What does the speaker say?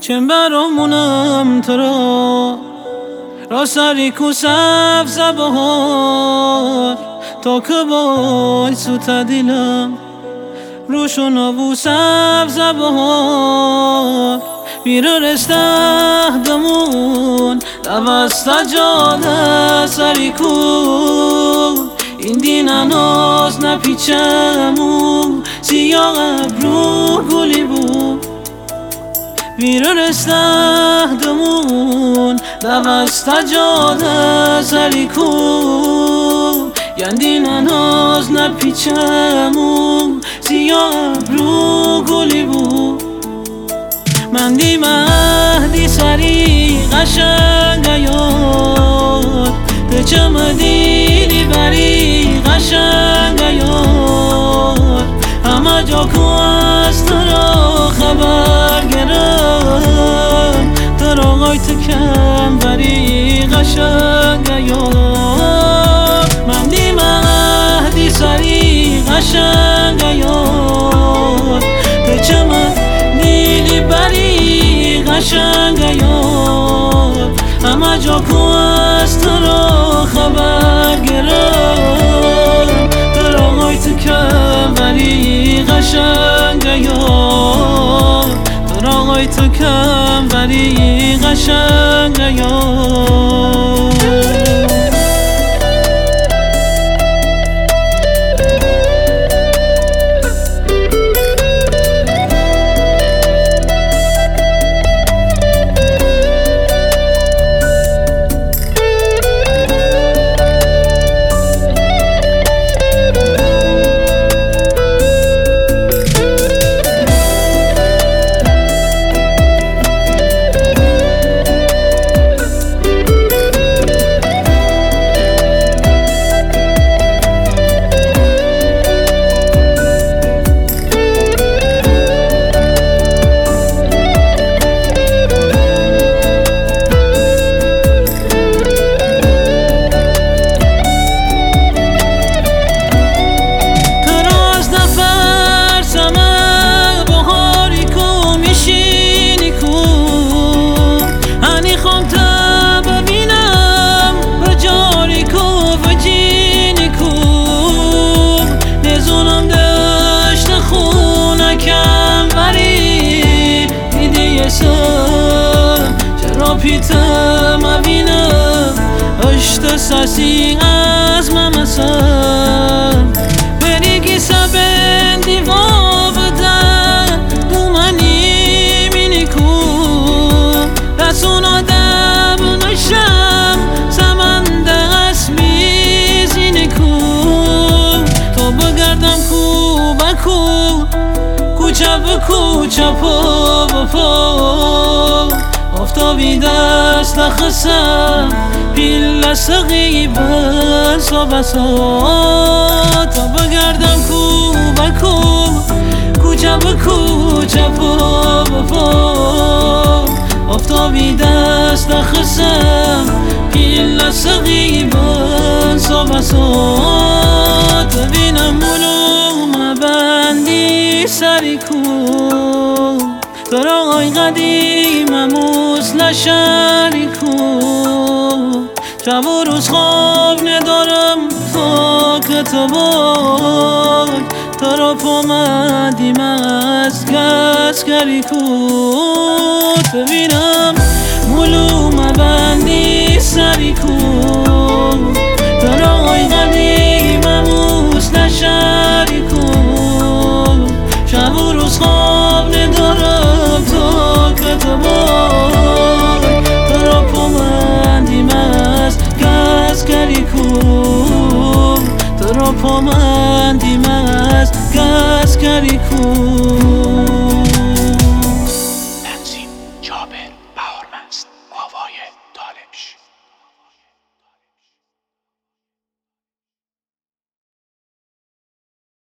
چه برامونم تو را سری کو سبز بهار تا که بای سوتا دیلم روشون آبو سبز بهار بیرو رسته دمون دوسته جاده سری کو این دین اناز نپیچمو سیاه ابرو گلی بود بیرو رسته دمون دوسته جاده سری کو یندین اناز نپیچمو سیاه ابرو گلی بود من دی مهدی سری قشنگ یاد ده چم دیلی بری قشنگ یاد همه جا کو از تو را خبر گرم در آقای تو کم بری قشنگ یاد من دی مهدی سری قشنگ یاد ده چم دیلی بری قشنگ یاد همه جا کو از تو را خبر گرم در آقای تو کم بری قشنگ یاد در آقای تو کم بری قشنگ یاد چرا پیتم اوینم اشت ساسی از ممسن بریگی سبن دیوا بدن دومنی مینی کن رسون آدم نشم سمنده اسمی زینی کن تو بگردم کو بکو کوچه به کوچه پا بپا افتابی دست لخصم پیل سقی بسا بسا تا بگردم کو بکو کوچه به کوچه پا بپا افتابی دست لخصم پیل سقی بسا بسا تا بینم مولو مبندی سری کو در آقای قدیمم مثل شریکو شب و روز خواب ندارم تا که تو بای طرف آمدیم از گسگری کن ببینم مولو مبندی سری کن در آقای قدیمم مثل شریکو شب و روز خواب ندارم تا که تو بای طرف آمدیم از گسگری کن طرف آمدیم از گسگری کن